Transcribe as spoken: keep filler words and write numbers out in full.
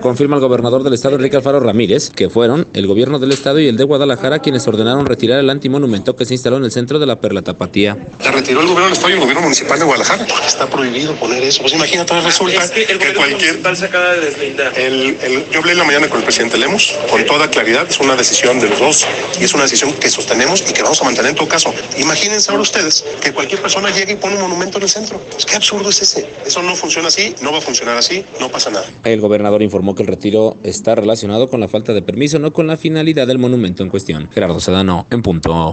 Confirma el gobernador del estado, Enrique Alfaro Ramírez, que fueron el gobierno del estado y el de Guadalajara quienes ordenaron retirar el antimonumento que se instaló en el centro de la Perla Tapatía. La retiró el gobierno del estado y el gobierno municipal de Guadalajara, porque está prohibido poner eso. Pues imagínate, resulta es que, el que cualquier... se acaba de deslindar. El, el, yo hablé en la mañana con el presidente Lemos, con toda claridad, es una decisión de los dos y es una decisión que sostenemos y que vamos a mantener en todo caso. Imagínense ahora ustedes que cualquier persona llegue y pone un monumento en el centro. Pues qué absurdo es ese. Eso no funciona así, no va a funcionar así, no pasa nada. El gobernador informó que el retiro está relacionado con la falta de permiso, no con la finalidad del monumento en cuestión. Gerardo Sedano, en punto.